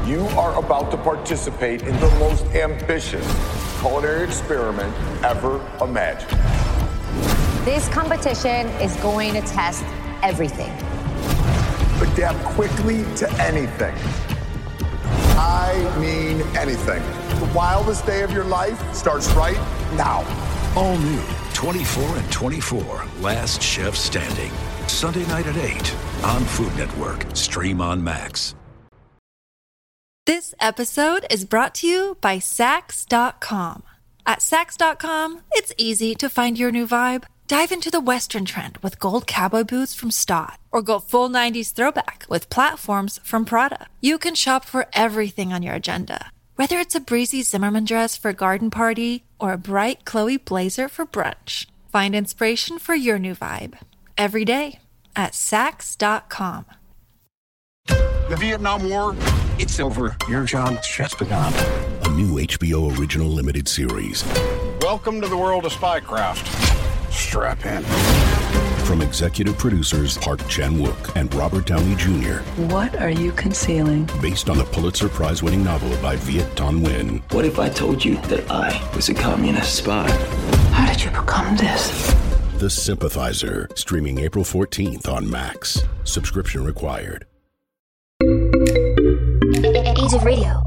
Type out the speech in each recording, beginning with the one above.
You are about to participate in the most ambitious culinary experiment ever imagined. This competition is going to test everything. Adapt quickly to anything. I mean anything. The wildest day of your life starts right now. All new 24 and 24, Last Chef Standing. Sunday night at 8 on Food Network. Stream on Max. This episode is brought to you by Sax.com. At Sax.com, it's easy to find your new vibe. Dive into the Western trend with gold cowboy boots from Stott, or go full 90s throwback with platforms from Prada. You can shop for everything on your agenda, whether it's a breezy Zimmermann dress for a garden party or a bright Chloe blazer for brunch. Find inspiration for your new vibe every day at Sax.com. The Vietnam War, it's over. Your job has just begun. A new HBO original limited series. Welcome to the world of spycraft. Strap in. From executive producers Park Chan-wook and Robert Downey Jr. What are you concealing? Based on the Pulitzer Prize-winning novel by Viet Thanh Nguyen. What if I told you that I was a communist spy? How did you become this? The Sympathizer. Streaming April 14th on Max. Subscription required. Age of Radio.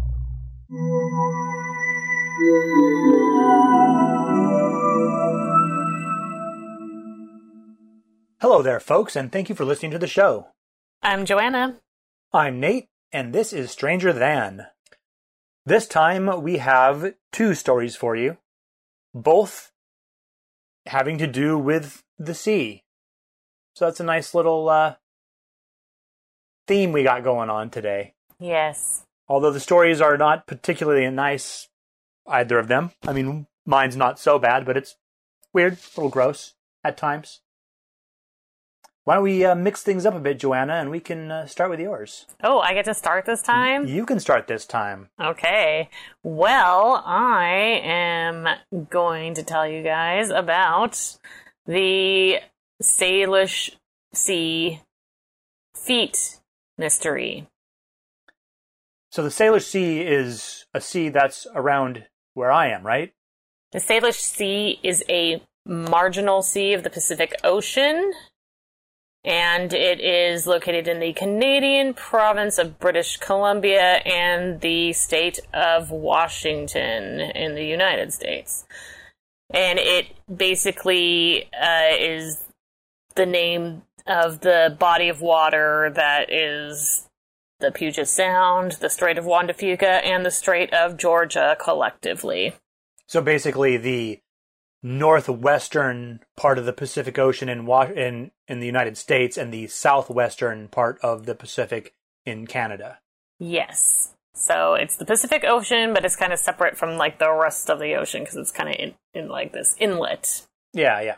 Hello there, folks, and thank you for listening to the show. I'm Joanna. I'm Nate, and this is Stranger Than. This time we have two stories for you, both having to do with the sea. So that's a nice little theme we got going on today. Yes. Although the stories are not particularly nice, either of them. I mean, mine's not so bad, but it's weird, a little gross at times. Why don't we mix things up a bit, Joanna, and we can start with yours. Oh, I get to start this time? You can start this time. Okay. Well, I am going to tell you guys about the Salish Sea feet mystery. So the Salish Sea is a sea that's around where I am, right? The Salish Sea is a marginal sea of the Pacific Ocean, and it is located in the Canadian province of British Columbia and the state of Washington in the United States. And it basically is the name of the body of water that is the Puget Sound, the Strait of Juan de Fuca, and the Strait of Georgia collectively. So basically the northwestern part of the Pacific Ocean in the United States and the southwestern part of the Pacific in Canada. Yes. So it's the Pacific Ocean, but it's kind of separate from like the rest of the ocean because it's kind of in like this inlet. Yeah.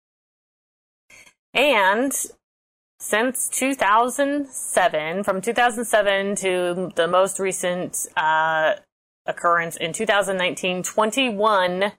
And since 2007, from 2007 to the most recent occurrence in 2019, 21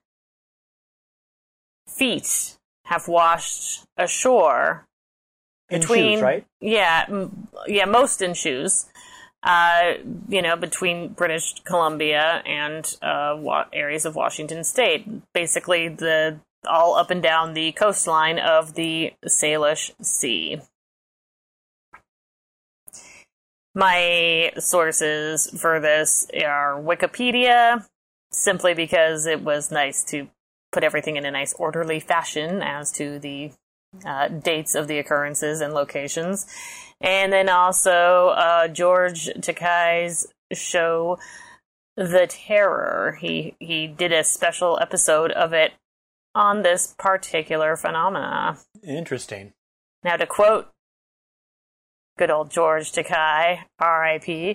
feet have washed ashore. In shoes, right? Yeah, most in shoes. Between British Columbia and areas of Washington State. Basically, all up and down the coastline of the Salish Sea. My sources for this are Wikipedia, simply because it was nice to put everything in a nice orderly fashion as to the dates of the occurrences and locations. And then also George Takei's show, The Terror. He did a special episode of it on this particular phenomena. Interesting. Now, to quote good old George Takei, R.I.P.,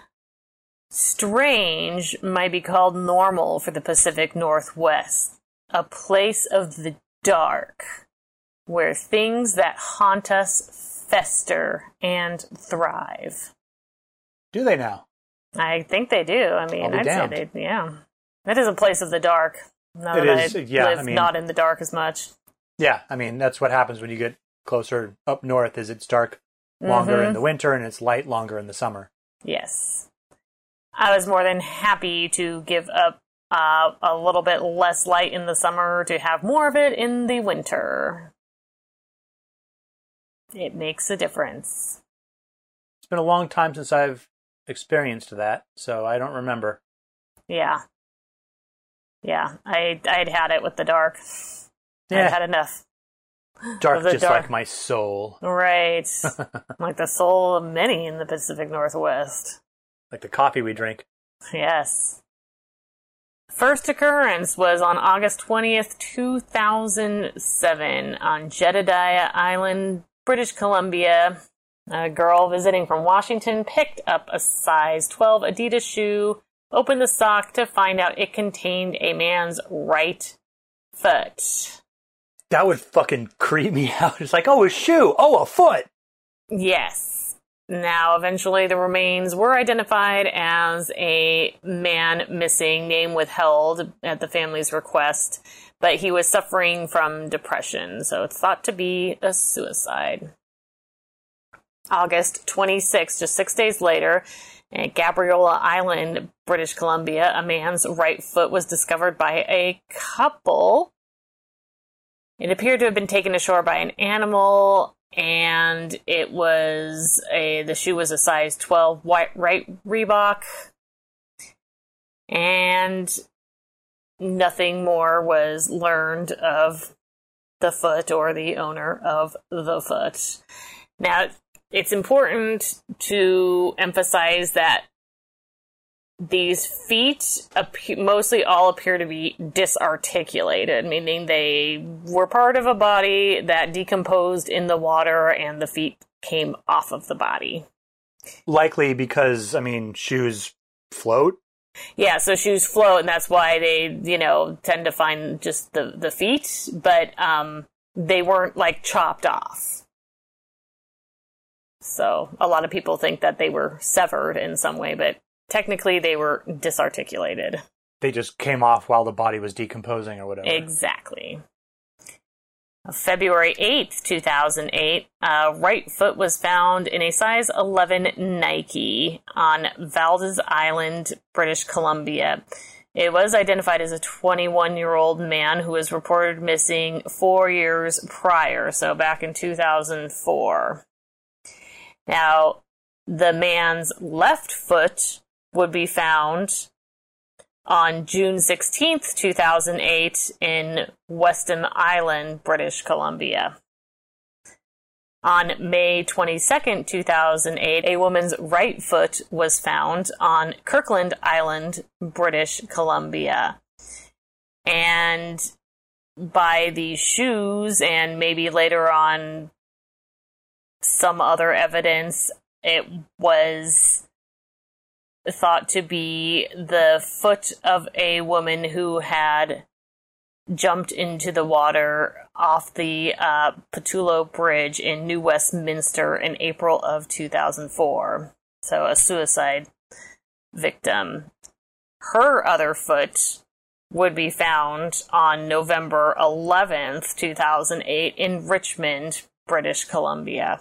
strange might be called normal for the Pacific Northwest, a place of the dark, where things that haunt us fester and thrive. Do they now? I think they do. I mean, I'd say they, yeah. It is a place of the dark. Not it that is, I yeah. live I mean, not in the dark as much. Yeah, I mean, that's what happens when you get closer up north, is it's dark longer in the winter and it's light longer in the summer. Yes. I was more than happy to give up a little bit less light in the summer to have more of it in the winter. It makes a difference. It's been a long time since I've experienced that, so I don't remember. Yeah. I'd had it with the dark. Yeah. I'd had enough. Dark, just like my soul. Right. Like the soul of many in the Pacific Northwest. Like the coffee we drink. Yes. First occurrence was on August 20th, 2007 on Jedediah Island, British Columbia. A girl visiting from Washington picked up a size 12 Adidas shoe, opened the sock to find out it contained a man's right foot. That would fucking creep me out. It's like, oh, a shoe. Oh, a foot. Yes. Now, eventually the remains were identified as a man missing, name withheld at the family's request, but he was suffering from depression, so it's thought to be a suicide. August 26, just 6 days later, at Gabriola Island, British Columbia, a man's right foot was discovered by a couple. It appeared to have been taken ashore by an animal, and it was the shoe was a size 12 right Reebok, and nothing more was learned of the foot or the owner of the foot. Now, it's important to emphasize that these feet mostly all appear to be disarticulated, meaning they were part of a body that decomposed in the water and the feet came off of the body. Likely because, shoes float. Yeah, so shoes float, and that's why they, tend to find just the feet, but they weren't, chopped off. So a lot of people think that they were severed in some way, but technically, they were disarticulated. They just came off while the body was decomposing or whatever. Exactly. February 8th, 2008, right foot was found in a size 11 Nike on Valdez Island, British Columbia. It was identified as a 21-year-old man who was reported missing 4 years prior, so back in 2004. Now, the man's left foot would be found on June 16th, 2008 in Weston Island, British Columbia. On May 22nd, 2008, a woman's right foot was found on Kirkland Island, British Columbia. And by the shoes and maybe later on some other evidence, it was thought to be the foot of a woman who had jumped into the water off the Pattullo Bridge in New Westminster in April of 2004. So a suicide victim. Her other foot would be found on November 11th, 2008 in Richmond, British Columbia.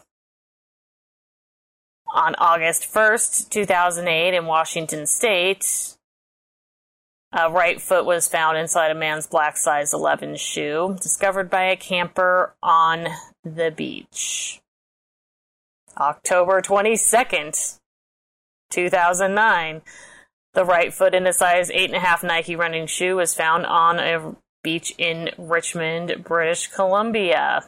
On August 1st, 2008, in Washington State, a right foot was found inside a man's black size 11 shoe, discovered by a camper on the beach. October 22nd, 2009, the right foot in a size 8.5 Nike running shoe was found on a beach in Richmond, British Columbia.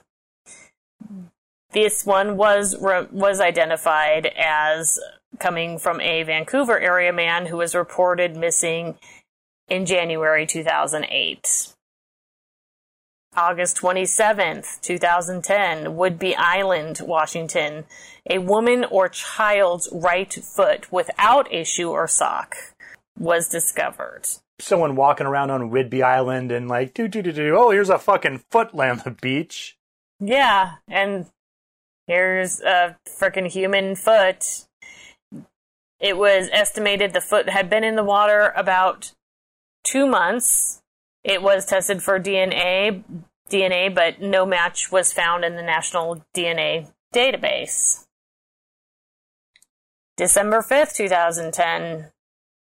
This one was identified as coming from a Vancouver area man who was reported missing in January 2008. August 27th, 2010, Whidbey Island, Washington. A woman or child's right foot without a shoe or sock was discovered. Someone walking around on Whidbey Island and oh, here's a fucking foot laying on the beach. Yeah, and here's a frickin' human foot. It was estimated the foot had been in the water about 2 months. It was tested for DNA, but no match was found in the National DNA Database. December 5th, 2010,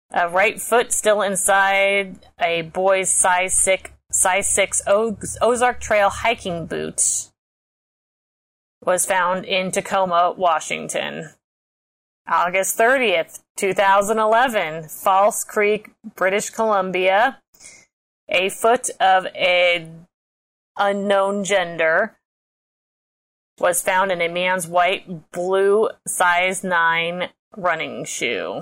A right foot still inside a boy's size 6 Ozark Trail hiking boot was found in Tacoma, Washington. August 30th, 2011, False Creek, British Columbia. A foot of an unknown gender was found in a man's white, blue, size 9 running shoe.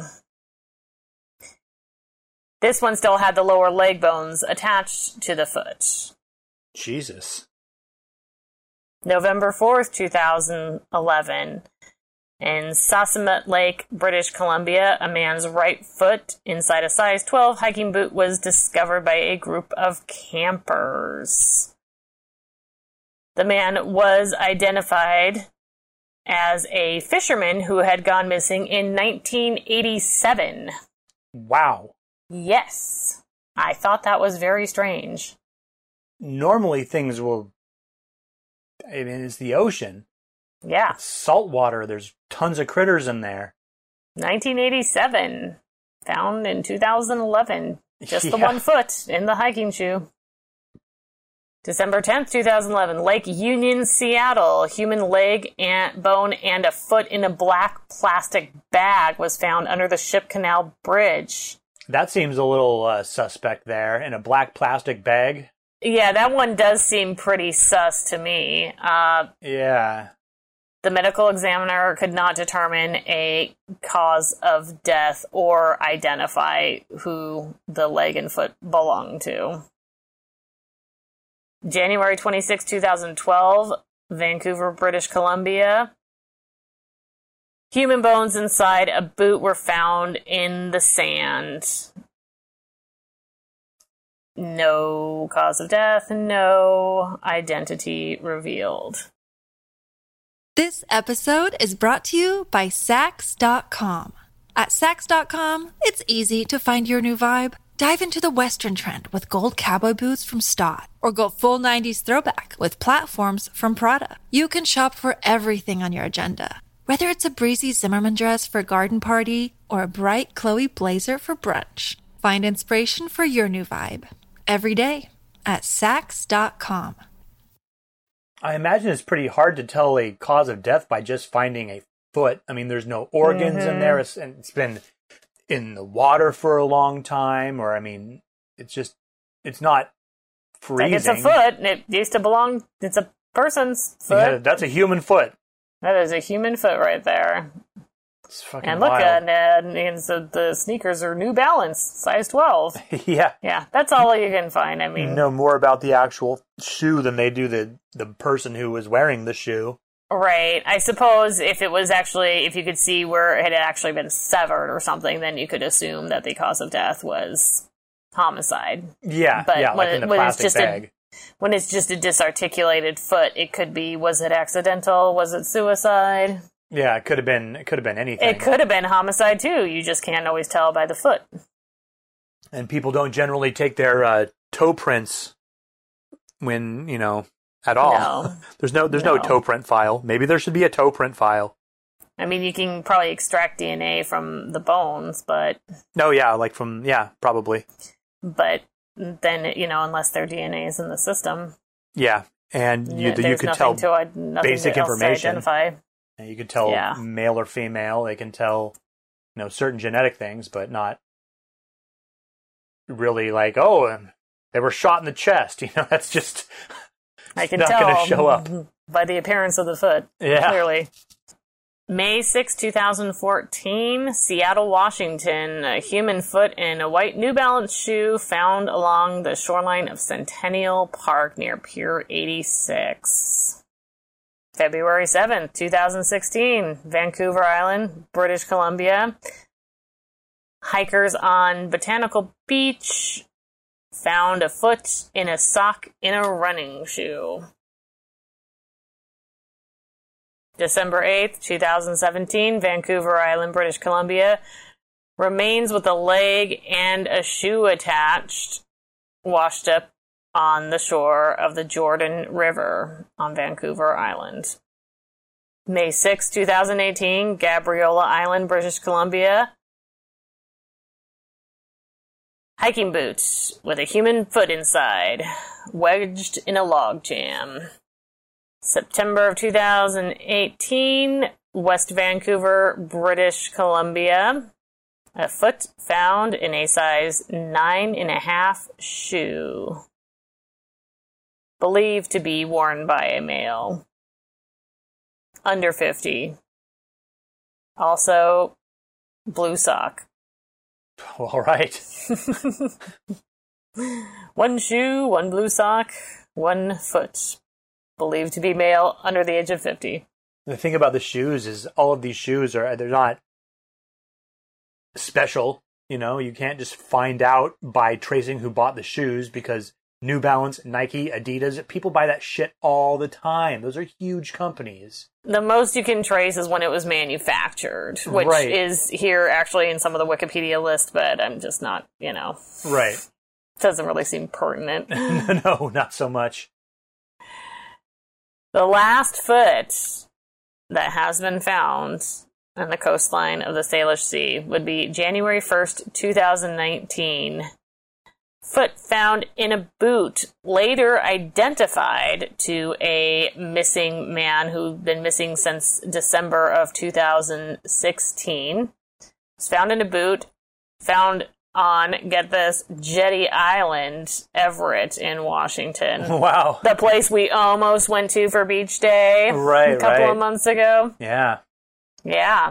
This one still had the lower leg bones attached to the foot. Jesus. November 4th, 2011, in Sasamet Lake, British Columbia, a man's right foot inside a size 12 hiking boot was discovered by a group of campers. The man was identified as a fisherman who had gone missing in 1987. Wow. Yes. I thought that was very strange. Normally things will... I mean, it's the ocean. Yeah. It's salt water. There's tons of critters in there. 1987. Found in 2011. Just the 1 foot in the hiking shoe. December 10th, 2011. Lake Union, Seattle. Human leg and bone and a foot in a black plastic bag was found under the Ship Canal Bridge. That seems a little suspect there. In a black plastic bag. Yeah, that one does seem pretty sus to me. Yeah. The medical examiner could not determine a cause of death or identify who the leg and foot belonged to. January 26, 2012, Vancouver, British Columbia. Human bones inside a boot were found in the sand. No cause of death, no identity revealed. This episode is brought to you by Sax.com. At Sax.com, it's easy to find your new vibe. Dive into the Western trend with gold cowboy boots from Stott, or go full 90s throwback with platforms from Prada. You can shop for everything on your agenda, whether it's a breezy Zimmermann dress for a garden party or a bright Chloe blazer for brunch. Find inspiration for your new vibe every day at Sax.com. I imagine it's pretty hard to tell a cause of death by just finding a foot. I mean, there's no organs in there. It's been in the water for a long time, or I mean, it's not freezing. It's like it's a foot, and it used to belong, it's a person's foot. Yeah, that's a human foot. That is a human foot right there. It's fucking and look, wild. the sneakers are New Balance, size 12. Yeah. Yeah, that's all you can find. I mean, you know more about the actual shoe than they do the person who was wearing the shoe. Right. I suppose if you could see where it had actually been severed or something, then you could assume that the cause of death was homicide. Yeah, but yeah, like in the plastic bag. When it's just a disarticulated foot, it could be, was it accidental? Was it suicide? Yeah, it could have been anything. It could have been homicide too. You just can't always tell by the foot. And people don't generally take their toe prints when, at all. No. There's no toe print file. Maybe there should be a toe print file. I mean, you can probably extract DNA from the bones, but... No, yeah, probably. But then, unless their DNA is in the system... Yeah, and you could tell basic information. You could tell male or female. They can tell, certain genetic things, but not really like, they were shot in the chest. That's just I can not going to show up. By the appearance of the foot, clearly. May 6, 2014, Seattle, Washington. A human foot in a white New Balance shoe found along the shoreline of Centennial Park near Pier 86. February 7th, 2016, Vancouver Island, British Columbia. Hikers on Botanical Beach found a foot in a sock in a running shoe. December 8th, 2017, Vancouver Island, British Columbia. Remains with a leg and a shoe attached washed up on the shore of the Jordan River on Vancouver Island. May 6, 2018, Gabriola Island, British Columbia. Hiking boots with a human foot inside, wedged in a log jam. September of 2018, West Vancouver, British Columbia. A foot found in a size 9.5 shoe. Believed to be worn by a male. Under 50. Also, blue sock. All right. One shoe, one blue sock, one foot. Believed to be male, under the age of 50. The thing about the shoes is all of these shoes they're not special. You know, you can't just find out by tracing who bought the shoes because New Balance, Nike, Adidas, people buy that shit all the time. Those are huge companies. The most you can trace is when it was manufactured, which is here actually in some of the Wikipedia list, but I'm just not, Right. Doesn't really seem pertinent. No, not so much. The last foot that has been found on the coastline of the Salish Sea would be January 1st, 2019. Foot found in a boot, later identified to a missing man who'd been missing since December of 2016. Was found in a boot, found on, get this, Jetty Island, Everett in Washington. Wow. The place we almost went to for beach day a couple of months ago. Yeah. Yeah.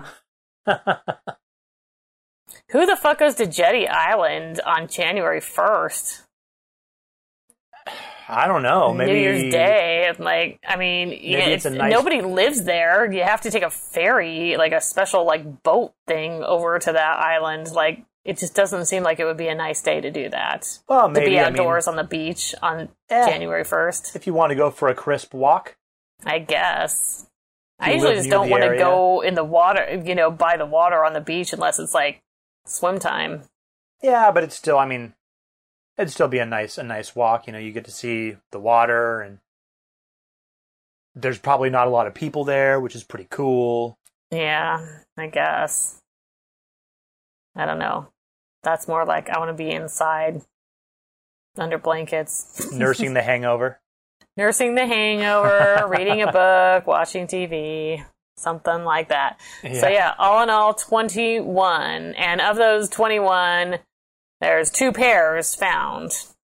Who the fuck goes to Jetty Island on January 1st? I don't know. Maybe New Year's Day. Nobody lives there. You have to take a ferry, like a special boat thing over to that island. It just doesn't seem like it would be a nice day to do that. Well, maybe. To be outdoors on the beach on January 1st. If you want to go for a crisp walk. I guess. I usually just don't want to go in the water, by the water on the beach unless it's swim time. Yeah, but it's still, it'd still be a nice walk. You get to see the water, and there's probably not a lot of people there, which is pretty cool. Yeah, I guess. I don't know. That's more like I want to be inside, under blankets. Nursing the hangover. Nursing the hangover, reading a book, watching TV. Something like that. Yeah. So yeah, all in all, 21. And of those 21, there's 2 pairs found.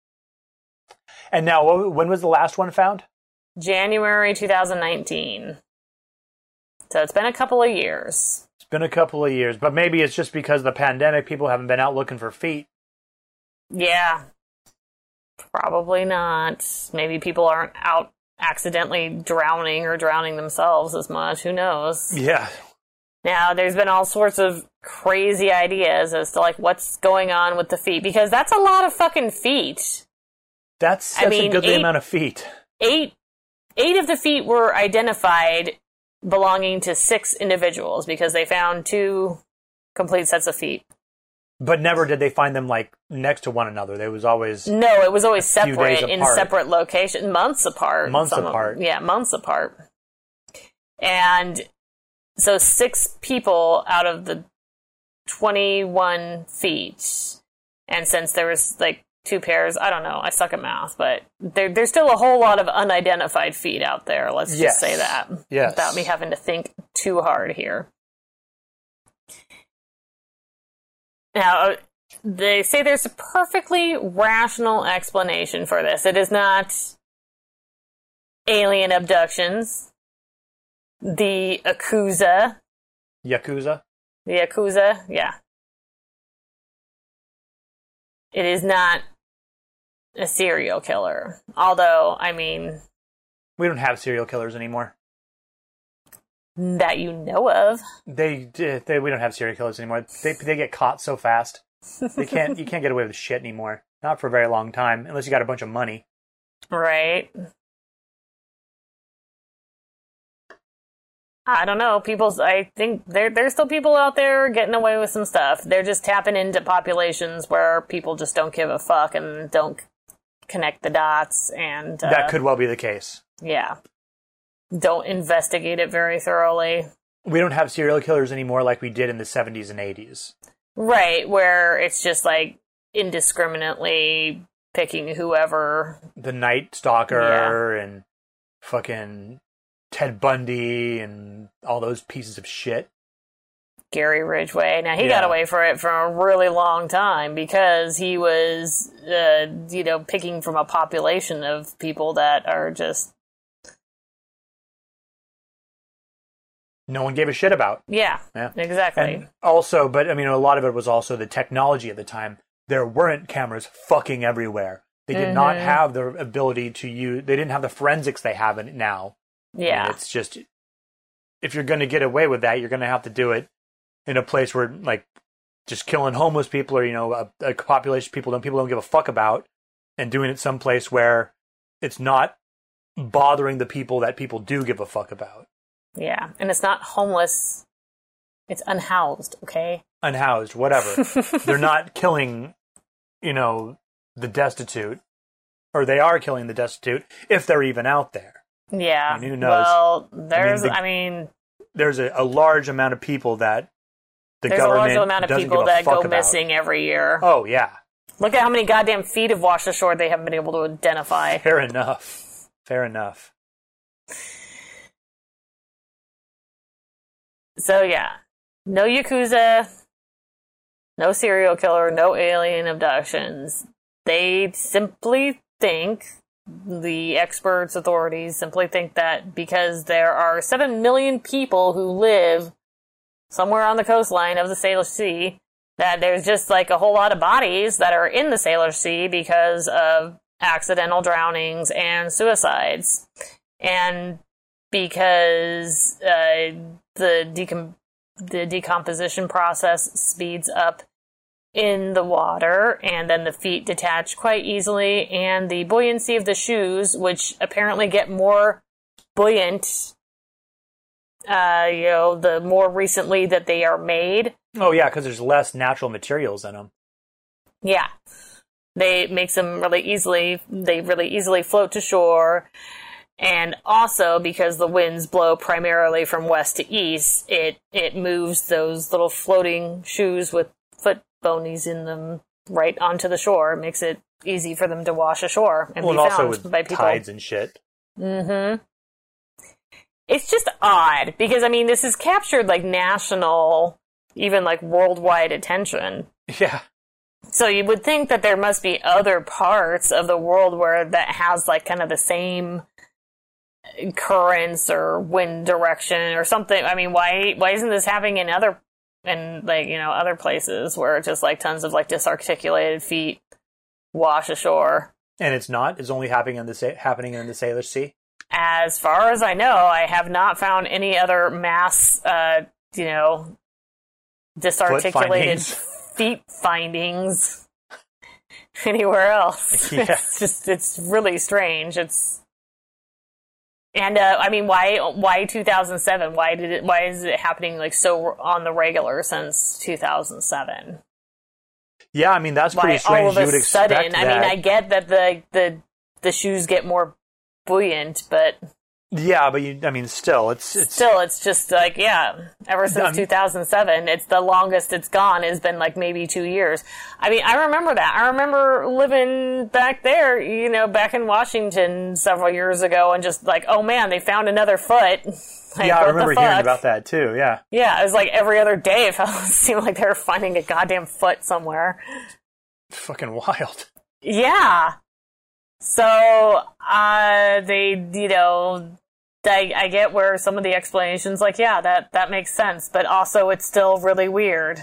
And now, when was the last one found? January 2019. So it's been a couple of years. It's been a couple of years, but maybe it's just because of the pandemic, people haven't been out looking for feet. Yeah. Probably not. Maybe people aren't out accidentally drowning or drowning themselves as much. Who knows? Yeah. Now, there's been all sorts of crazy ideas as to what's going on with the feet, because that's a lot of fucking feet. That's a goodly amount of feet. 8 of the feet were identified belonging to 6 individuals because they found 2 complete sets of feet. But never did they find them next to one another. It was always separate in separate locations, months apart. Months apart. Months apart. And so 6 people out of the 21 feet. And since there was 2 pairs, I don't know, I suck at math, but there's still a whole lot of unidentified feet out there. Let's just say that. Yes. Without me having to think too hard here. Now, they say there's a perfectly rational explanation for this. It is not alien abductions, the Yakuza. Yakuza? The Yakuza, yeah. It is not a serial killer. Although, we don't have serial killers anymore. That you know of. We don't have serial killers anymore. They get caught so fast. You can't get away with shit anymore. Not for a very long time, unless you got a bunch of money. Right. I don't know. I think there's still people out there getting away with some stuff. They're just tapping into populations where people just don't give a fuck and don't connect the dots. And that could well be the case. Yeah. Don't investigate it very thoroughly. We don't have serial killers anymore like we did in the 70s and 80s. Right, where it's just indiscriminately picking whoever. The Night Stalker and fucking Ted Bundy and all those pieces of shit. Gary Ridgway. Now, he got away for it for a really long time because he was, picking from a population of people that are just... no one gave a shit about. Yeah, exactly. And also, but I mean, a lot of it was also the technology at the time. There weren't cameras fucking everywhere. They did not have the ability to use... they didn't have the forensics they have in now. Yeah. I mean, it's just... if you're going to get away with that, you're going to have to do it in a place where, like, just killing homeless people or, a population of people don't give a fuck about, and doing it someplace where it's not bothering the people that people do give a fuck about. Yeah, and it's not homeless. It's unhoused, okay? Unhoused, whatever. They're not killing, the destitute. Or they are killing the destitute, if they're even out there. Yeah. I mean, who knows? Well, there's a large amount of people that the there's government a large amount of doesn't people give a that fuck go about. missing every year. Oh, yeah. Look at how many goddamn feet have washed ashore they haven't been able to identify. Fair enough. So, yeah. No Yakuza, no serial killer, no alien abductions. They simply think, the experts, authorities simply think that because there are 7 million people who live somewhere on the coastline of the Salish Sea, that there's just like a whole lot of bodies that are in the Salish Sea because of accidental drownings and suicides. And because the decomposition process speeds up in the water, and then the feet detach quite easily, and the buoyancy of the shoes, which apparently get more buoyant, the more recently that they are made. Oh, yeah, because there's less natural materials in them. Yeah. They makes them really easily float to shore. And also, because the winds blow primarily from west to east, it moves those little floating shoes with foot bonies in them right onto the shore. It makes it easy for them to wash ashore and be also found with by people. Tides and shit. Mm-hmm. It's just odd, because, I mean, this has captured, like, national, even, like, worldwide attention. Yeah. So you would think that there must be other parts of the world where that has, like, kind of the same currents or wind direction or something. I mean, why isn't this happening in other places where just, like, tons of, like, disarticulated feet wash ashore? And it's not? It's only happening in the Salish Sea? As far as I know, I have not found any other mass, disarticulated feet findings anywhere else. Yeah. It's really strange. Why 2007? Why is it happening, like, so on the regular since 2007? Yeah, I mean, that's pretty strange. All of you would a sudden, expect that. I mean, I get that the shoes get more buoyant, but yeah, but still, it's just like, yeah, ever since 2007, it's the longest it's gone has been, like, maybe 2 years. I mean, I remember that. I remember living back there, back in Washington several years ago, and just like, oh man, they found another foot. Like, yeah, I remember hearing about that too. Yeah. Yeah, it was like every other day it seemed like they were finding a goddamn foot somewhere. It's fucking wild. Yeah. So, I get where some of the explanations, like, yeah, that makes sense, but also it's still really weird.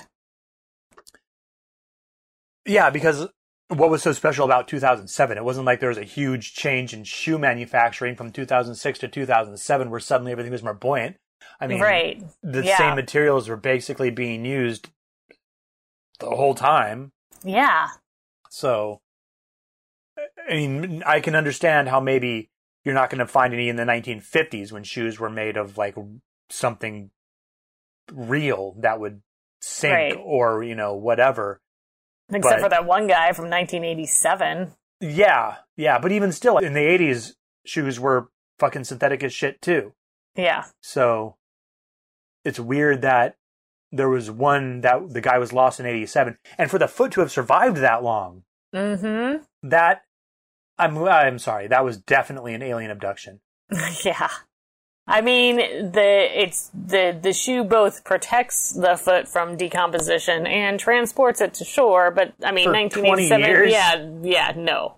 Yeah, because what was so special about 2007? It wasn't like there was a huge change in shoe manufacturing from 2006 to 2007 where suddenly everything was more buoyant. I mean, right. The same materials were basically being used the whole time. Yeah. So, I mean, I can understand how maybe you're not going to find any in the 1950s when shoes were made of, like, something real that would sink, right, or, whatever. Except for that one guy from 1987. Yeah, but even still, in the 80s, shoes were fucking synthetic as shit, too. Yeah. So, it's weird that there was one that the guy was lost in 87. And for the foot to have survived that long, that, I'm sorry, that was definitely an alien abduction. Yeah. I mean, the shoe both protects the foot from decomposition and transports it to shore, but I mean, For 1987, 20 years? yeah, no.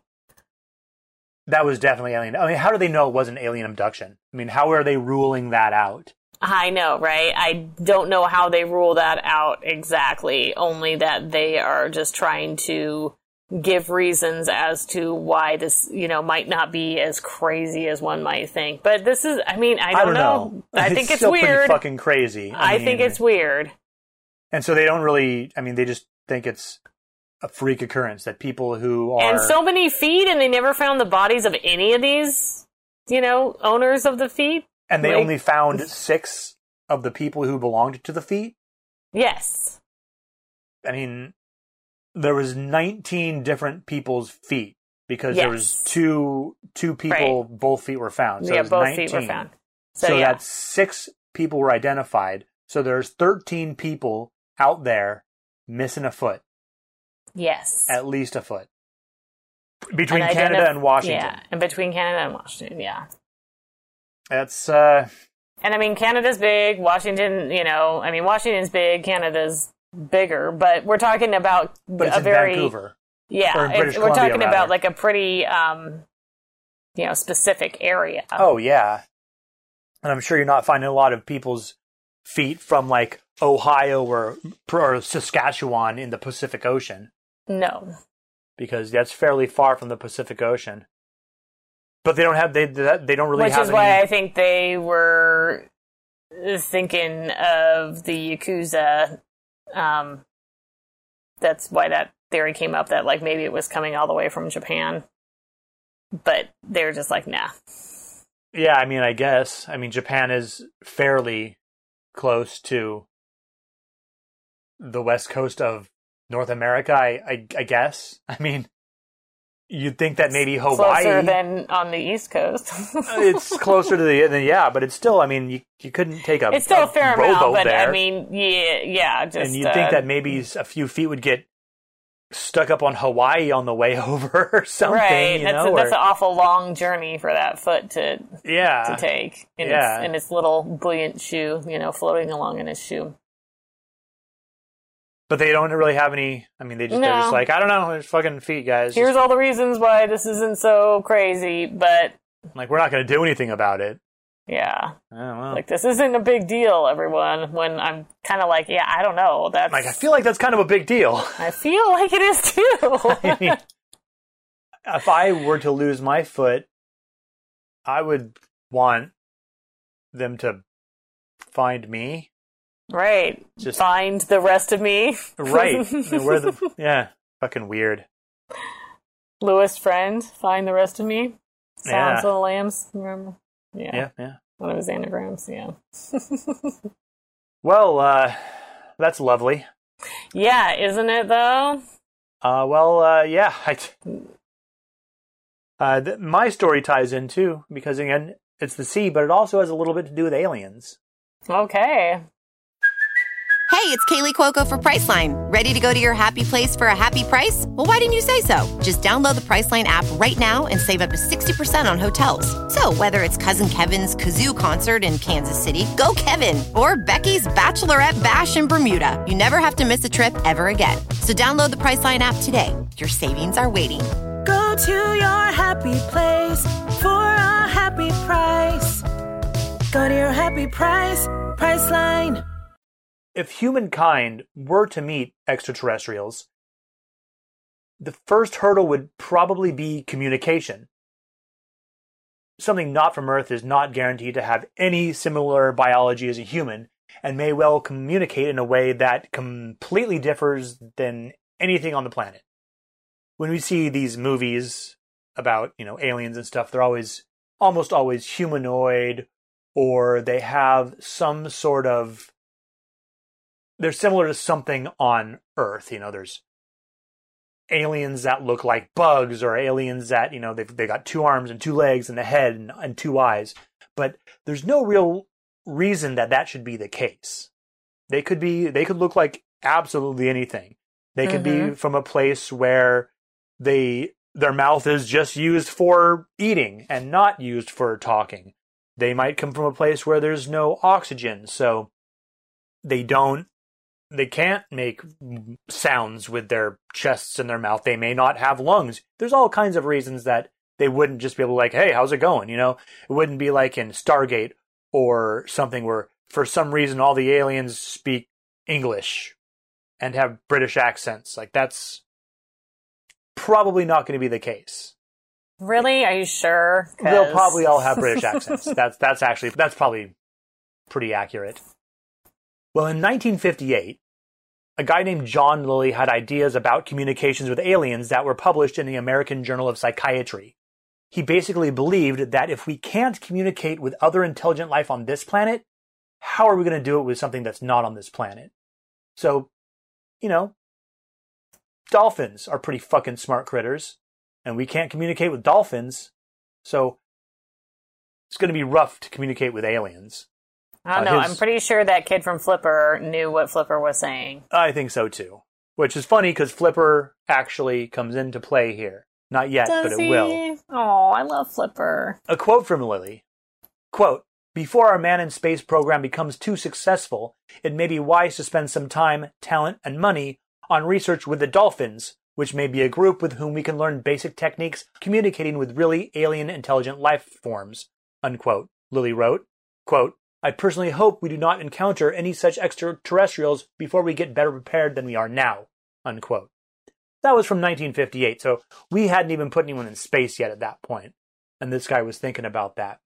That was definitely alien. I mean, how do they know it wasn't alien abduction? I mean, how are they ruling that out? I know, right? I don't know how they rule that out exactly, only that they are just trying to give reasons as to why this, might not be as crazy as one might think. But this is, I mean, I don't know. I think it's still weird. Pretty fucking crazy. I think it's weird. And so they don't really, I mean, they just think it's a freak occurrence that people who are... And so many feet, and they never found the bodies of any of these, owners of the feet. And they only found 6 of the people who belonged to the feet? Yes. I mean, there was 19 different people's feet because there was two people, both feet were found. So both 19. feet were found. So that's 6 people were identified. So there's 13 people out there missing a foot. Yes. At least a foot. Between Canada and Washington. Yeah, and between Canada and Washington, yeah. That's, And I mean, Canada's big, Washington, Washington's big, Canada's bigger, but we're talking about but it's in Vancouver. Yeah, we're talking about like a pretty, specific area. Oh, yeah. And I'm sure you're not finding a lot of people's feet from like Ohio or Saskatchewan in the Pacific Ocean. No. Because that's fairly far from the Pacific Ocean. But they don't have, they don't really have Which is why I think they were thinking of the Yakuza. That's why that theory came up, that like maybe it was coming all the way from Japan. But they were just like, nah. Yeah, I mean, I guess. I mean, Japan is fairly close to the west coast of North America, I guess. I mean, you'd think that maybe Hawaii... Closer than on the East Coast. It's closer to yeah, but it's still, I mean, you couldn't take a It's still a fair amount, but there. I mean, yeah. Just, and you'd think that maybe a few feet would get stuck up on Hawaii on the way over or something. Right, that's an awful long journey for that foot to take in its little buoyant shoe, floating along in its shoe. But they don't really have any. I mean, they're just like, I don't know, there's fucking feet, guys. Here's all the reasons why this isn't so crazy, but like, we're not going to do anything about it. Yeah. Oh, well. Like, this isn't a big deal, everyone. When I'm kind of like, I don't know. That's like, I feel like that's kind of a big deal. I feel like it is too. I mean, if I were to lose my foot, I would want them to find me. Right. Just find the rest of me. Right. Fucking weird. Lewis Friend, find the rest of me. Silence of the Lambs, remember? Yeah. One of his anagrams, yeah. Well, that's lovely. Yeah, isn't it, though? Yeah. My story ties in, too, because, again, it's the sea, but it also has a little bit to do with aliens. Okay. Hey, it's Kaylee Cuoco for Priceline. Ready to go to your happy place for a happy price? Well, why didn't you say so? Just download the Priceline app right now and save up to 60% on hotels. So whether it's Cousin Kevin's Kazoo Concert in Kansas City, go Kevin, or Becky's Bachelorette Bash in Bermuda, you never have to miss a trip ever again. So download the Priceline app today. Your savings are waiting. Go to your happy place for a happy price. Go to your happy price, Priceline. If humankind were to meet extraterrestrials, the first hurdle would probably be communication. Something not from Earth is not guaranteed to have any similar biology as a human, and may well communicate in a way that completely differs than anything on the planet. When we see these movies about, aliens and stuff, they're almost always humanoid, or they have some sort of... They're similar to something on Earth. There's aliens that look like bugs, or aliens that, they've got 2 arms and 2 legs and a head and 2 eyes. But there's no real reason that should be the case. They could look like absolutely anything. They could be from a place where their mouth is just used for eating and not used for talking. They might come from a place where there's no oxygen, so they can't make sounds with their chests and their mouth. They may not have lungs. There's all kinds of reasons that they wouldn't just be able to like, hey, how's it going? You know, it wouldn't be like in Stargate or something where for some reason all the aliens speak English and have British accents. Like, that's probably not going to be the case. Really? Are you sure? They'll probably all have British accents. That's probably pretty accurate. Well, in 1958, a guy named John Lilly had ideas about communications with aliens that were published in the American Journal of Psychiatry. He basically believed that if we can't communicate with other intelligent life on this planet, how are we going to do it with something that's not on this planet? So, you know, dolphins are pretty fucking smart critters, and we can't communicate with dolphins, so it's going to be rough to communicate with aliens. I don't know. I'm pretty sure that kid from Flipper knew what Flipper was saying. I think so, too. Which is funny, because Flipper actually comes into play here. Not yet, but it will. Oh, I love Flipper. A quote from Lilly. Quote, "Before our man in space program becomes too successful, it may be wise to spend some time, talent, and money on research with the dolphins, which may be a group with whom we can learn basic techniques communicating with really alien intelligent life forms," unquote. Lilly wrote, quote, "I personally hope we do not encounter any such extraterrestrials before we get better prepared than we are now," unquote. That was from 1958, so we hadn't even put anyone in space yet at that point, and this guy was thinking about that.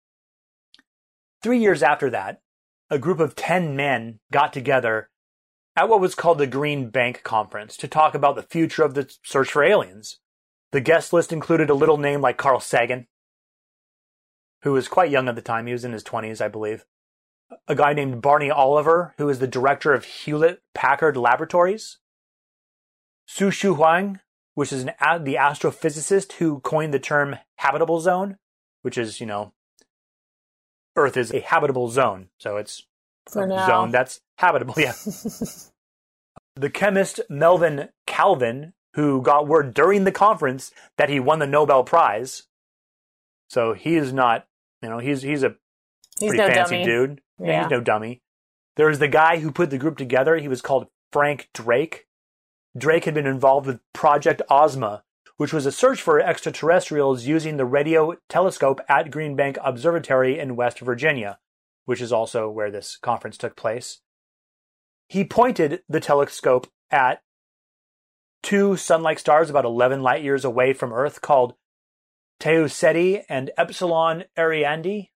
3 years after that, a group of 10 men got together at what was called the Green Bank Conference to talk about the future of the search for aliens. The guest list included a little name like Carl Sagan, who was quite young at the time. He was in his 20s, I believe. A guy named Barney Oliver, who is the director of Hewlett-Packard Laboratories. Su Shu Huang, which is the astrophysicist who coined the term habitable zone, which is, you know, Earth is a habitable zone, so it's a zone that's habitable, yeah. The chemist Melvin Calvin, who got word during the conference that he won the Nobel Prize. So he is not, you know, he's a pretty no fancy dummy. dude. Yeah. He's no dummy. There's the guy who put the group together. He was called Frank Drake. Drake had been involved with Project Ozma, which was a search for extraterrestrials using the radio telescope at Green Bank Observatory in West Virginia, which is also where this conference took place. He pointed the telescope at two sun-like stars about 11 light years away from Earth called Tau Ceti and Epsilon Eridani,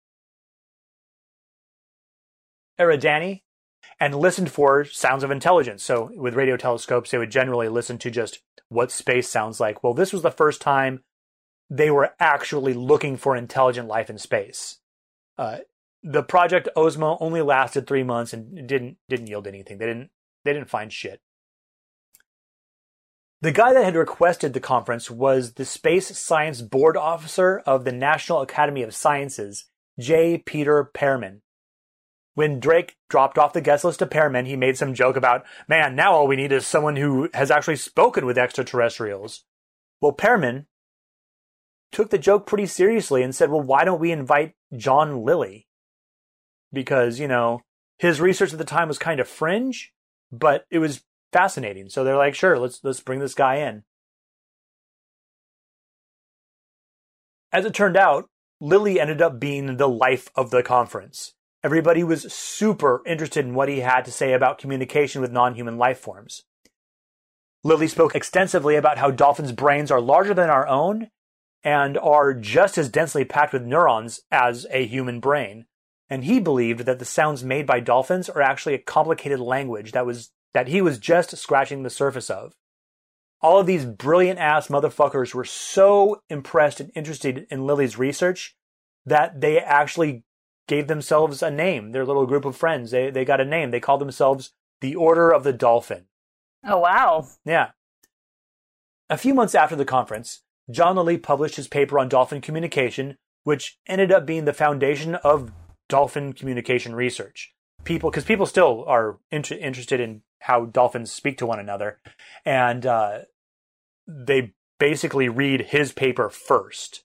and listened for sounds of intelligence. So with radio telescopes, they would generally listen to just what space sounds like. Well, this was the first time they were actually looking for intelligent life in space. The Project Ozma only lasted 3 months and didn't yield anything. They didn't find shit. The guy that had requested the conference was the Space Science Board Officer of the National Academy of Sciences, J. Peter Pearman. When Drake dropped off the guest list to Pearman, he made some joke about, man, now all we need is someone who has actually spoken with extraterrestrials. Well, Pearman took the joke pretty seriously and said, well, why don't we invite John Lilly? Because, you know, his research at the time was kind of fringe, but it was fascinating. So they're like, sure, let's bring this guy in. As it turned out, Lilly ended up being the life of the conference. Everybody was super interested in what he had to say about communication with non-human life forms. Lilly spoke extensively about how dolphins' brains are larger than our own and are just as densely packed with neurons as a human brain. And he believed that the sounds made by dolphins are actually a complicated language that he was just scratching the surface of. All of these brilliant-ass motherfuckers were so impressed and interested in Lilly's research that they actually gave themselves a name. Their little group of friends, they got a name. They called themselves the Order of the Dolphin. Oh, wow. Yeah. A few months after the conference, John Lilly published his paper on dolphin communication, which ended up being the foundation of dolphin communication research. people, because people still are interested in how dolphins speak to one another, and they basically read his paper first.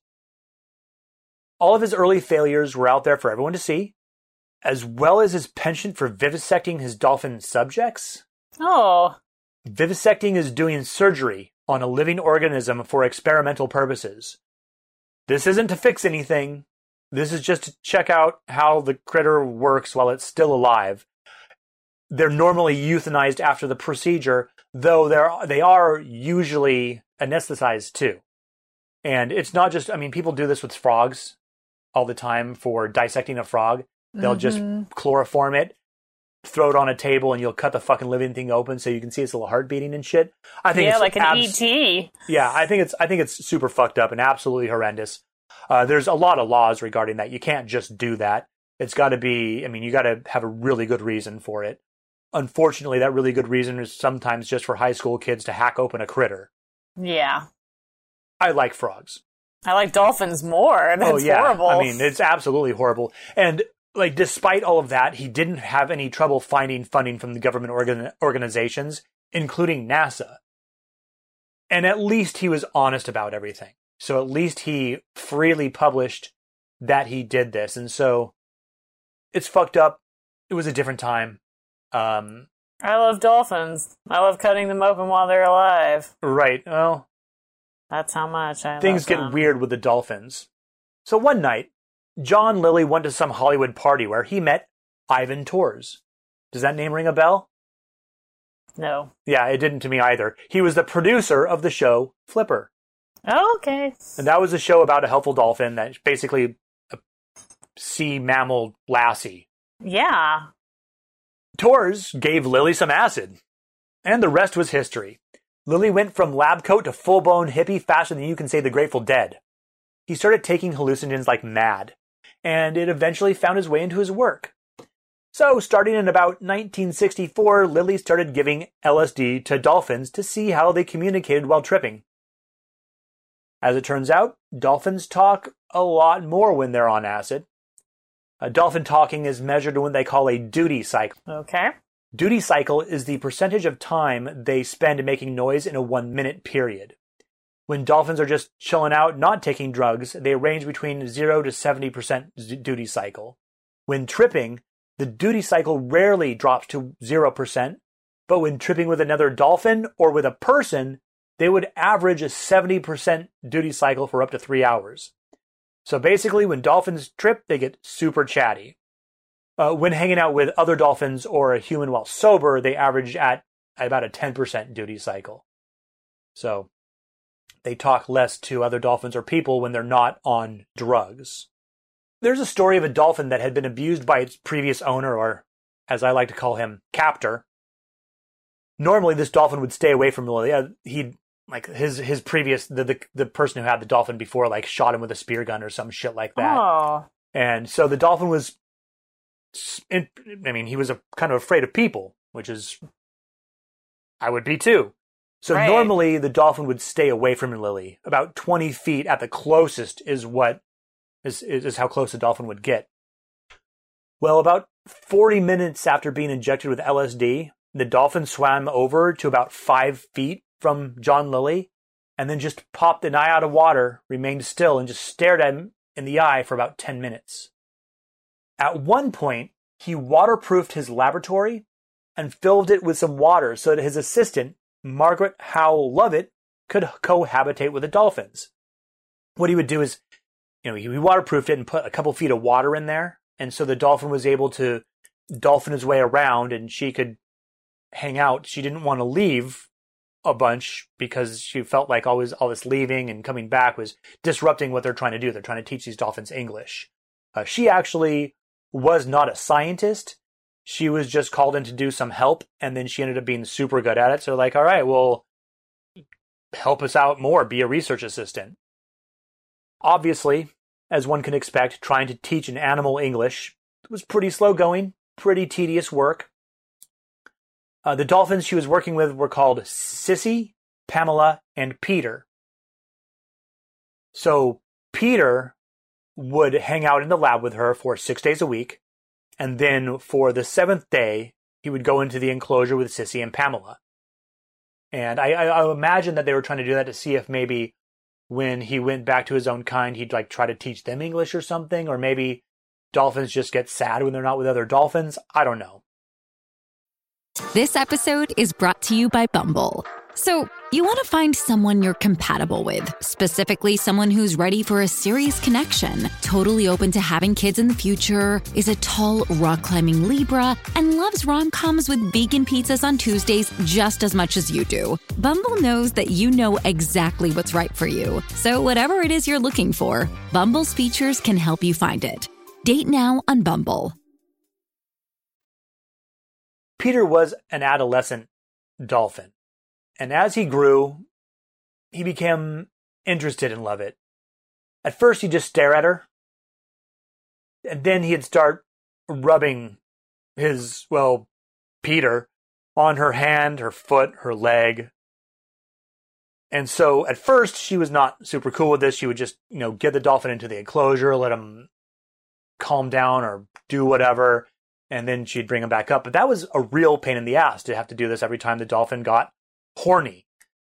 All of his early failures were out there for everyone to see, as well as his penchant for vivisecting his dolphin subjects. Oh. Vivisecting is doing surgery on a living organism for experimental purposes. This isn't to fix anything. This is just to check out how the critter works while it's still alive. They're normally euthanized after the procedure, though they are usually anesthetized too. And it's not just, I mean, people do this with frogs all the time for dissecting a frog. They'll just chloroform it, throw it on a table, and you'll cut the fucking living thing open so you can see its little heart beating and shit. I think it's like an ET. Yeah, I think it's super fucked up and absolutely horrendous. There's a lot of laws regarding that. You can't just do that. It's got to be, I mean, you got to have a really good reason for it. Unfortunately, that really good reason is sometimes just for high school kids to hack open a critter. Yeah. I like frogs. I like dolphins more. That's horrible. I mean, it's absolutely horrible. And like, despite all of that, he didn't have any trouble finding funding from the government organizations, including NASA. And at least he was honest about everything. So at least he freely published that he did this. And so it's fucked up. It was a different time. I love dolphins. I love cutting them open while they're alive. Right. Well, that's how much I things love get weird with the dolphins. So one night, John Lilly went to some Hollywood party where he met Ivan Tors. Does that name ring a bell? No. Yeah, it didn't to me either. He was the producer of the show Flipper. Oh, okay. And that was a show about a helpful dolphin that's basically a sea mammal lassie. Yeah. Tors gave Lilly some acid. And the rest was history. Lilly went from lab coat to full-blown hippie faster than you can say the Grateful Dead. He started taking hallucinogens like mad, and it eventually found his way into his work. So, starting in about 1964, Lilly started giving LSD to dolphins to see how they communicated while tripping. As it turns out, dolphins talk a lot more when they're on acid. Dolphin talking is measured in what they call a duty cycle. Okay. Duty cycle is the percentage of time they spend making noise in a 1 minute period. When dolphins are just chilling out, not taking drugs, they range between 0 to 70% duty cycle. When tripping, the duty cycle rarely drops to 0%, but when tripping with another dolphin or with a person, they would average a 70% duty cycle for up to 3 hours. So basically, when dolphins trip, they get super chatty. When hanging out with other dolphins or a human while sober, they average at about a 10% duty cycle. So they talk less to other dolphins or people when they're not on drugs. There's a story of a dolphin that had been abused by its previous owner, or as I like to call him, captor. Normally, this dolphin would stay away from Lilly. He'd like his previous the person who had the dolphin before like shot him with a spear gun or some shit like that. Oh. And so the dolphin was, he was kind of afraid of people, which is, I would be too. So normally the dolphin would stay away from Lilly. About 20 feet at the closest is how close the dolphin would get. Well, about 40 minutes after being injected with LSD, the dolphin swam over to about 5 feet from John Lilly, and then just popped an eye out of water, remained still, and just stared at him in the eye for about 10 minutes. At one point, he waterproofed his laboratory and filled it with some water so that his assistant, Margaret Howell Lovett, could cohabitate with the dolphins. What he would do is, he waterproofed it and put a couple feet of water in there, and so the dolphin was able to dolphin his way around, and she could hang out. She didn't want to leave a bunch because she felt like all this leaving and coming back was disrupting what they're trying to do. They're trying to teach these dolphins English. She actually was not a scientist. She was just called in to do some help, and then she ended up being super good at it. So like, all right, well, help us out more, be a research assistant. Obviously, as one can expect, trying to teach an animal English was pretty slow going, pretty tedious work. The dolphins she was working with were called Sissy, Pamela, and Peter. So Peter would hang out in the lab with her for 6 days a week, And then for the 7th day, he would go into the enclosure with Sissy and Pamela. And I imagine that they were trying to do that to see if maybe when he went back to his own kind, he'd like try to teach them English or something. Or maybe dolphins just get sad when they're not with other dolphins. I don't know. This episode is brought to you by Bumble. So, you want to find someone you're compatible with, specifically someone who's ready for a serious connection, totally open to having kids in the future, is a tall, rock-climbing Libra, and loves rom-coms with vegan pizzas on Tuesdays just as much as you do. Bumble knows that you know exactly what's right for you. So whatever it is you're looking for, Bumble's features can help you find it. Date now on Bumble. Peter was an adolescent dolphin. And as he grew, he became interested in Lovett. At first, he'd just stare at her. And then he'd start rubbing his, Peter, on her hand, her foot, her leg. And so at first, she was not super cool with this. She would just, get the dolphin into the enclosure, let him calm down or do whatever. And then she'd bring him back up. But that was a real pain in the ass to have to do this every time the dolphin got horny.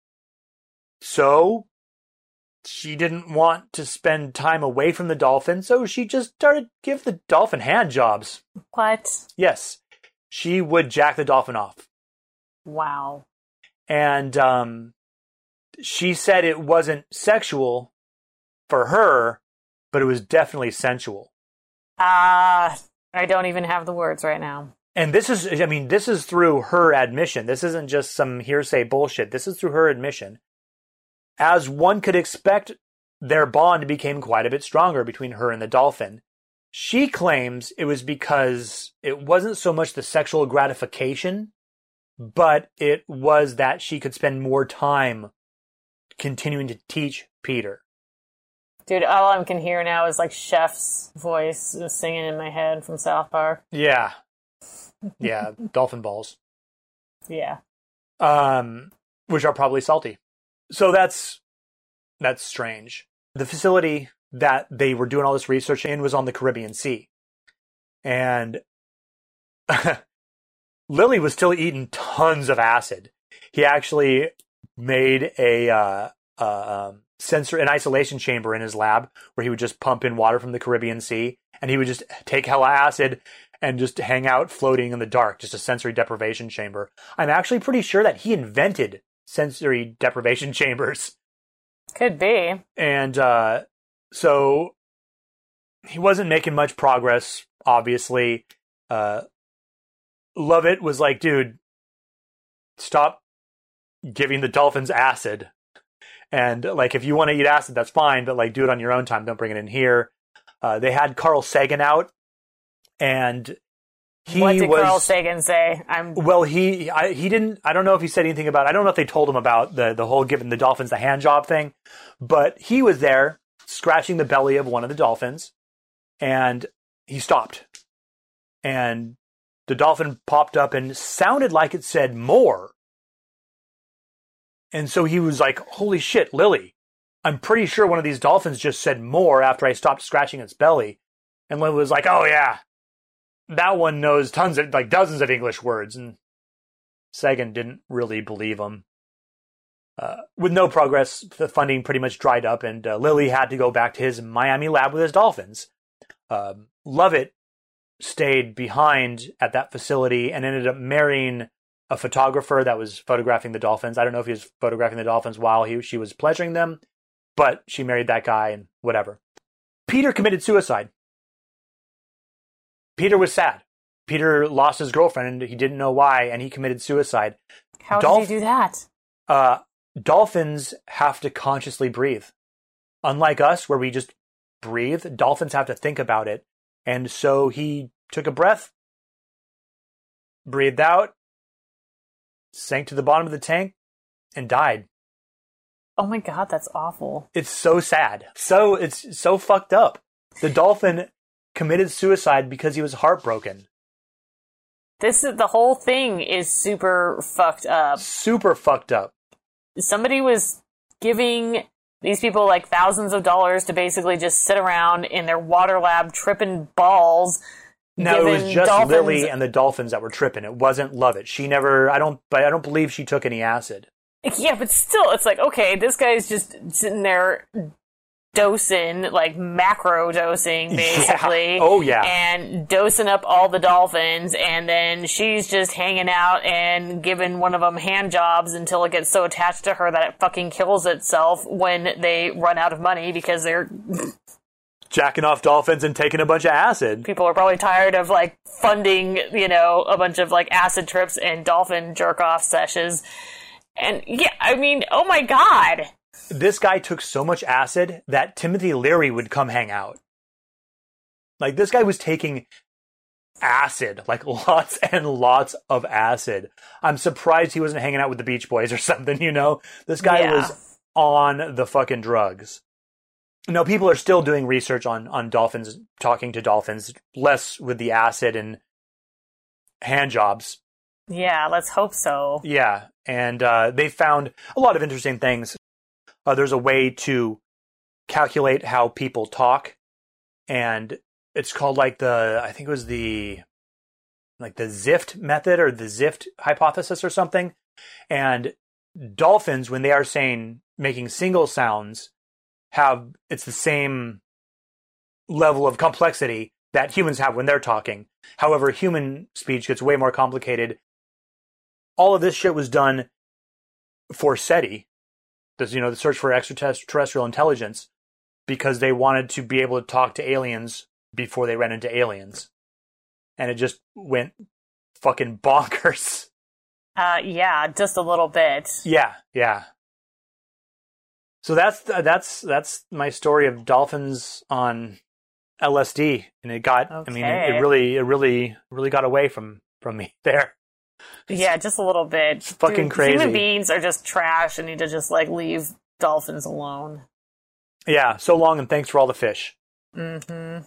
So she didn't want to spend time away from the dolphin, so she just started give the dolphin hand jobs. What? Yes. She would jack the dolphin off. Wow. And she said it wasn't sexual for her, but it was definitely sensual. I don't even have the words right now. And this is through her admission. This isn't just some hearsay bullshit. This is through her admission. As one could expect, their bond became quite a bit stronger between her and the dolphin. She claims it was because it wasn't so much the sexual gratification, but it was that she could spend more time continuing to teach Peter. Dude, all I can hear now is like Chef's voice singing in my head from South Park. Yeah. Yeah, dolphin balls. Yeah. Which are probably salty. So that's strange. The facility that they were doing all this research in was on the Caribbean Sea. And Lily was still eating tons of acid. He actually made an isolation chamber in his lab where he would just pump in water from the Caribbean Sea, and he would just take hella acid and just hang out floating in the dark, just a sensory deprivation chamber. I'm actually pretty sure that he invented sensory deprivation chambers. Could be. And so he wasn't making much progress, obviously. Lovett was like, dude, stop giving the dolphins acid. And like, if you want to eat acid, that's fine, but like, do it on your own time. Don't bring it in here. They had Carl Sagan out. And what did Carl Sagan say? He didn't. I don't know if he said anything about. I don't know if they told him about the whole giving the dolphins the hand job thing, but he was there scratching the belly of one of the dolphins, and he stopped, and the dolphin popped up and sounded like it said more, and so he was like, "Holy shit, Lily! I'm pretty sure one of these dolphins just said more after I stopped scratching its belly," and Lily was like, "Oh yeah. That one knows dozens of English words," and Sagan didn't really believe him. With no progress, the funding pretty much dried up, and Lily had to go back to his Miami lab with his dolphins. Lovett stayed behind at that facility and ended up marrying a photographer that was photographing the dolphins. I don't know if he was photographing the dolphins while she was pleasuring them, but she married that guy and whatever. Peter committed suicide. Peter was sad. Peter lost his girlfriend and he didn't know why, and he committed suicide. How did he do that? Dolphins have to consciously breathe. Unlike us, where we just breathe, dolphins have to think about it. And so he took a breath, breathed out, sank to the bottom of the tank, and died. Oh my God, that's awful. It's so sad. It's so fucked up. The dolphin committed suicide because he was heartbroken. The whole thing is super fucked up. Super fucked up. Somebody was giving these people like thousands of dollars to basically just sit around in their water lab tripping balls No, it was just dolphins... Lily and the dolphins that were tripping. It wasn't Lovett. She never. I don't believe she took any acid. Yeah, but still, it's like, okay, this guy's just sitting there dosing, like macro dosing, basically. Yeah. Oh, yeah. And dosing up all the dolphins, and then she's just hanging out and giving one of them hand jobs until it gets so attached to her that it fucking kills itself when they run out of money because they're jacking off dolphins and taking a bunch of acid. People are probably tired of, like, funding, a bunch of, like, acid trips and dolphin jerk-off sessions. And, yeah, I mean, oh my god! This guy took so much acid that Timothy Leary would come hang out. Like, this guy was taking acid, like lots and lots of acid. I'm surprised he wasn't hanging out with the Beach Boys or something, This guy was on the fucking drugs. No, people are still doing research on dolphins, talking to dolphins, less with the acid and hand jobs. Yeah, let's hope so. Yeah, and they found a lot of interesting things. There's a way to calculate how people talk, and it's called I think it was the Zift method or the Zift hypothesis or something. And dolphins, when they are making single sounds, it's the same level of complexity that humans have when they're talking. However, human speech gets way more complicated. All of this shit was done for SETI, the search for extraterrestrial intelligence, because they wanted to be able to talk to aliens before they ran into aliens. And it just went fucking bonkers. Yeah, just a little bit. Yeah. So that's my story of dolphins on LSD, and it got. Okay. I mean, it really got away from me there. Yeah, just a little bit. It's fucking crazy. Human beings are just trash and need to just leave dolphins alone. Yeah. So long, and thanks for all the fish. Mm-hmm.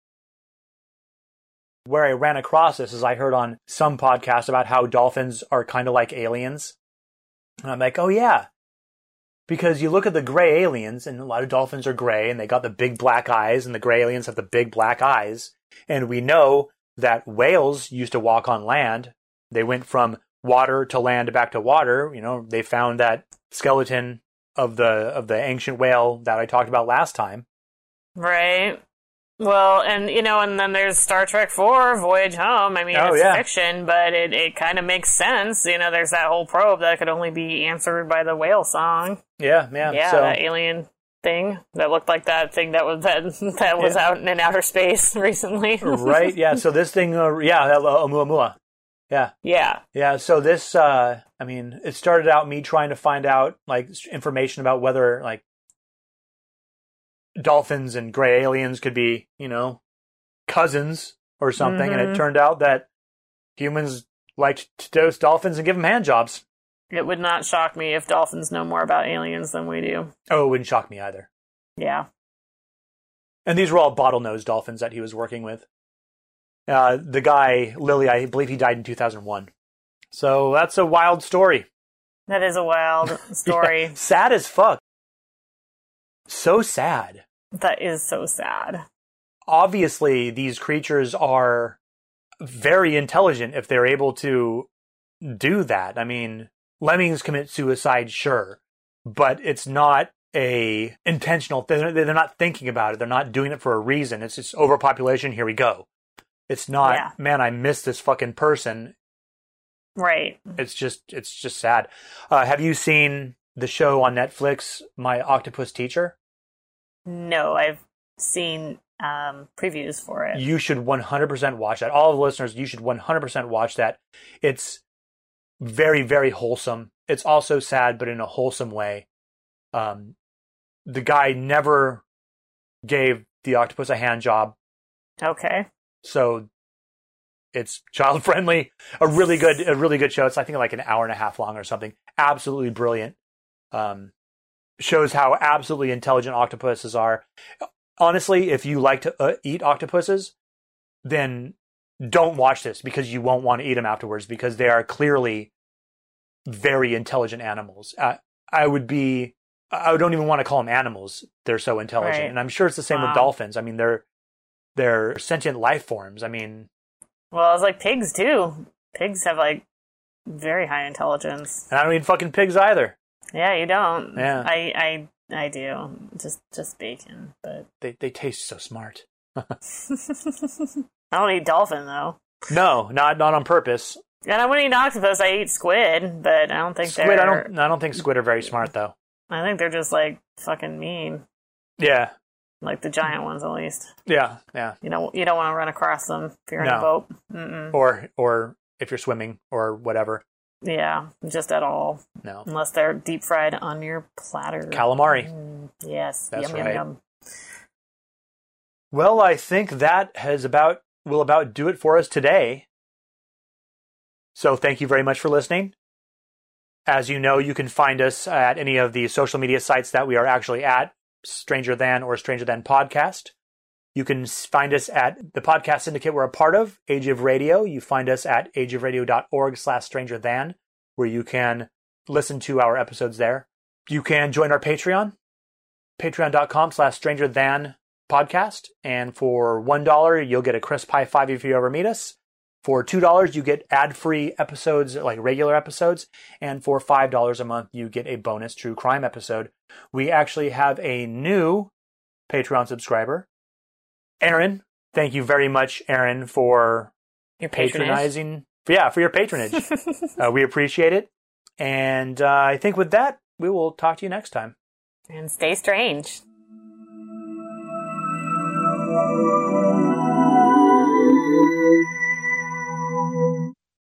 Where I ran across this is I heard on some podcast about how dolphins are kind of like aliens, and I'm like, oh yeah. Because you look at the gray aliens, and a lot of dolphins are gray, and they got the big black eyes, and the gray aliens have the big black eyes. And we know that whales used to walk on land. They went from water to land back to water. They found that skeleton of the ancient whale that I talked about last time. Right. Well, and and then there's Star Trek IV, Voyage Home. I mean, it's fiction, but it kind of makes sense. There's that whole probe that could only be answered by the whale song. Yeah. Yeah, so, that alien thing that looked like that thing that was out in outer space recently. Right. Yeah. So this thing, Oumuamua. Yeah. Yeah. Yeah. So this, it started out me trying to find out information about whether dolphins and gray aliens could be, cousins or something. Mm-hmm. And it turned out that humans like to dose dolphins and give them hand jobs. It would not shock me if dolphins know more about aliens than we do. Oh, it wouldn't shock me either. Yeah. And these were all bottlenose dolphins that he was working with. The guy, Lily, I believe he died in 2001. So that's a wild story. That is a wild story. Yeah, sad as fuck. So sad. That is so sad. Obviously, these creatures are very intelligent if they're able to do that. I mean, lemmings commit suicide, sure, but it's not a intentional thing. They're not thinking about it. They're not doing it for a reason. It's just overpopulation. Here we go. It's not, man, I miss this fucking person. Right. It's just sad. Have you seen the show on Netflix, My Octopus Teacher? No, I've seen previews for it. You should 100% watch that. All the listeners, you should 100% watch that. It's very, very wholesome. It's also sad, but in a wholesome way. The guy never gave the octopus a hand job. Okay. So it's child friendly. A really good show. It's I think like an hour and a half long or something. Absolutely brilliant. Shows how absolutely intelligent octopuses are. Honestly, if you like to eat octopuses, then don't watch this because you won't want to eat them afterwards because they are clearly very intelligent animals. I don't even want to call them animals. They're so intelligent. Right. And I'm sure it's the same with dolphins. I mean, they're they're sentient life forms. I mean, well, it's like pigs too. Pigs have like very high intelligence. And I don't eat fucking pigs either. Yeah, you don't. Yeah. I do. Just bacon, but they taste so smart. I don't eat dolphin though. No, not on purpose. And I wouldn't eat octopus. I eat squid, but I don't think squid. I don't think squid are very smart though. I think they're just like fucking mean. Yeah. Like the giant ones, at least. Yeah. You don't want to run across them if you're in a boat. Mm-mm. Or if you're swimming or whatever. Yeah, just at all. No. Unless they're deep fried on your platter. Calamari. Yes. That's yum, right. Yum. Well, I think that will about do it for us today. So thank you very much for listening. As you know, you can find us at any of the social media sites that we are actually at, Stranger Than or Stranger Than Podcast. You can find us at the podcast syndicate we're a part of, Age of Radio. You find us at ageofradio.org/strangerthan, where you can listen to our episodes there. You can join our Patreon, patreon.com/strangerthanpodcast. And for $1, you'll get a crisp high five if you ever meet us. For $2, you get ad-free episodes, like regular episodes. And for $5 a month, you get a bonus true crime episode. We actually have a new Patreon subscriber, Aaron. Thank you very much, Aaron, for your patronizing. Yeah, for your patronage. We appreciate it. And I think with that, we will talk to you next time. And stay strange.